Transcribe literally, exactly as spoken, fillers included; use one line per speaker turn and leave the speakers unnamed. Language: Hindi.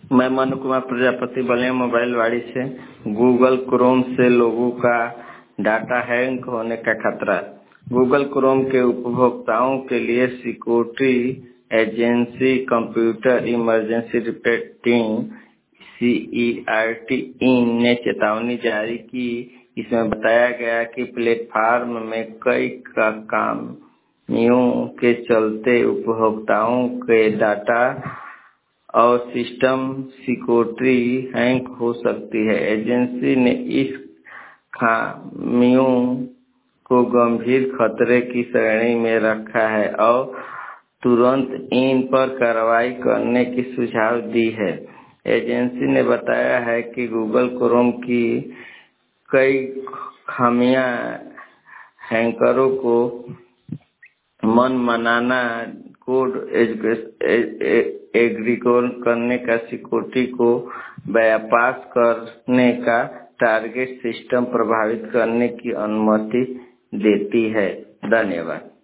मैं मनु कुमार प्रजापति बलिया मोबाइल वाड़ी से। गूगल क्रोम से लोगों का डाटा हैक होने का खतरा। गूगल क्रोम के उपभोक्ताओं के लिए security agency computer emergency repair team C E R T ने चेतावनी जारी की। इसमें बताया गया कि प्लेटफॉर्म में कई का खामियों के चलते उपभोक्ताओं के डाटा और सिस्टम सिक्योरिटी हैक हो सकती है। एजेंसी ने इस खामियों को गंभीर खतरे की श्रेणी में रखा है और तुरंत इन पर कार्रवाई करने की सुझाव दी है। एजेंसी ने बताया है कि गूगल क्रोम की कई खामियां हैकरों को मन माना कोड एग्रीगेट करने का सिक्योरिटी को बाईपास करने का टारगेट सिस्टम प्रभावित करने की अनुमति देती है। धन्यवाद।